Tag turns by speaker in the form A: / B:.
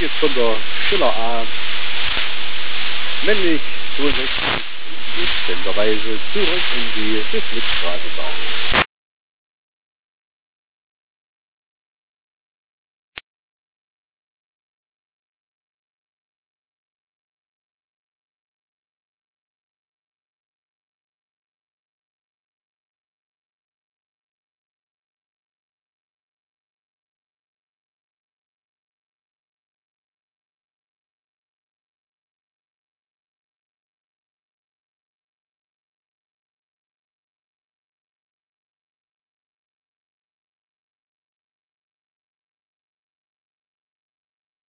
A: jetzt von der Schiller A, männlich 62, senderweise zurück in die Bismitzstraße.